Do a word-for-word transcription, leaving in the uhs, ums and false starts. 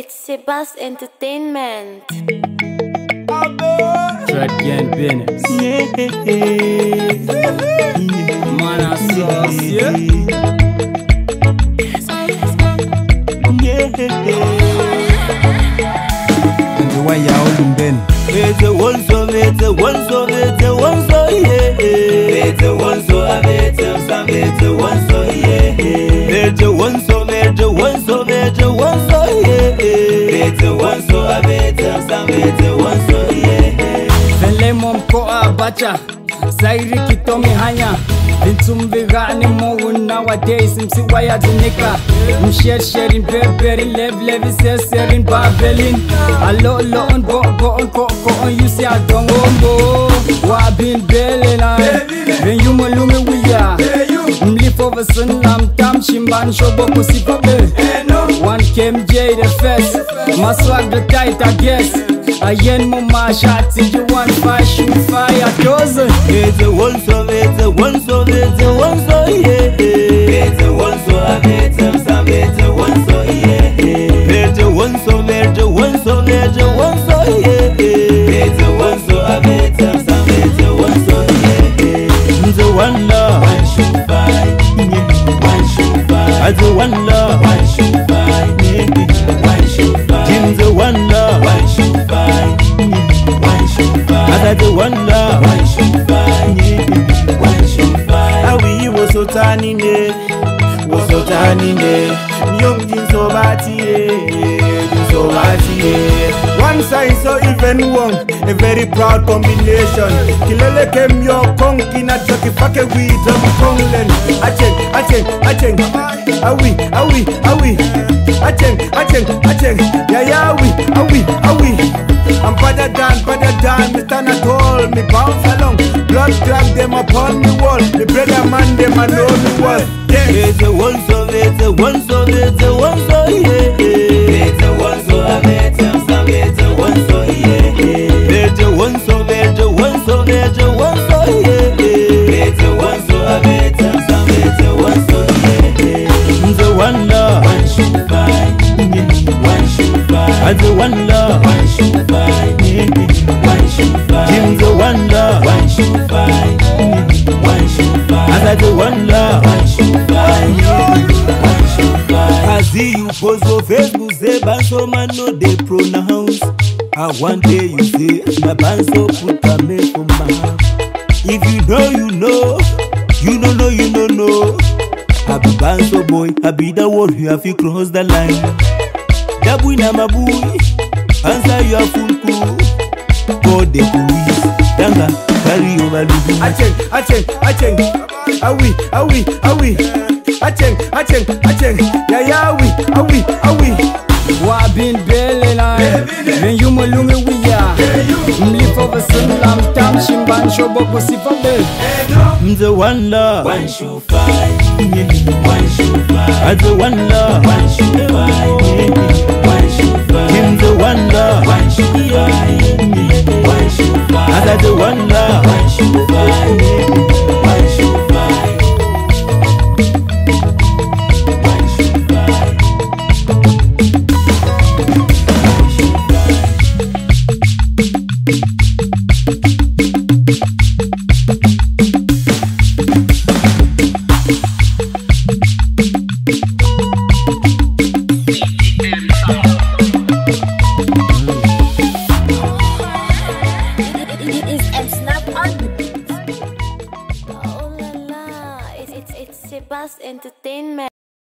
it's Sebas Entertainment. Track and business. Man, I sauce, yeah. And the way you hold them then. It's a one so, it's a one so, it's a one so, yeah. It's a one so, it's a some, it's a one so, yeah. It's a one so, it's a one so, it's a one so, yeah. It's a one so, it's a some, it's a one so, yeah. Vele momko abacha, Zairi kitomi hanya. Vintumbi gani mo nowadays, msi waya dunika. Msher sharing berberin, lev levi serin babelin. Alo lo on bo bo on ko ko on you see I don't go. Wa bin belena, when you malume wiya. Mli for the sun lam tam chimban shobo kusipabe. One came J the first, my swag the tight I guess. Ayen mo ma shati you want fire shoot fire dozen. It's a one so, it's a one so, it's a one so, yeah. It's a one so, it's a some, it's a one so, yeah. It's a one so, it's a one so, it's a one so, yeah. It's a one so, it's a some, it's a one so, yeah. It's a one love, one shoot fight, one shoot fight. It's a one love, one shoot fight, one shoot fight. It's a one love, one shoot fight, one shoot fight. I got the one love, one shoot fight, one shoot fight. How we was so tiny, was so tiny, young jeans so batty, so batty. One size so even one, a very proud combination. Kilele kem yo konki na joki pake we drum konglen. Acheng, acheng, acheng, awi, awi, awi. Acheng, acheng, acheng, yeah yeah awi, awi, awi. I'm better than, better than, me stand at all, me bounce along. Blood clot them upon the wall, the brother man them I know me well. It's a one so, it's a one so, it's a one so, yeah. It's a one so, it's a some, it's a one so, yeah. It's a one so, it's a one so, it's a one so, yeah. It's a one so, it's a some, it's a one so, yeah. It's a one love, one shoot fight, one shoot fight. It's a one love, one shoot fight, one shoot fight. It's a one love, one shoot fight, one shoot fight. I got the one love, one shoot fight, one shoot fight. I see you post for Facebook, say Banso man no they pronounce. And one day you say na Banso put a me for my house. If you know, you know. You don't know, you don't know. I be Banso boy, I be the one who have to cross the line. That boy na my boy, answer your full cool. God the police, danga carry over the boy. Acheng, acheng, acheng, awi, awi, awi. Acheng, acheng, acheng, yeah yeah awi, awi, awi. Wa bin belena, when you malume wiya. Mli for the sun lam tam chimban shobo kusipabe. The one love, One shoe fight, one shoe fight. The one love, one shoe fight, one shoe fight. the one love, One shoe fight, one shoe fight. I got the one love, One shoe fight, one shoe fight, one shoe fight, one shoe It's M Snap on the beat. Oh la la, it's it's it's Sebas Entertainment.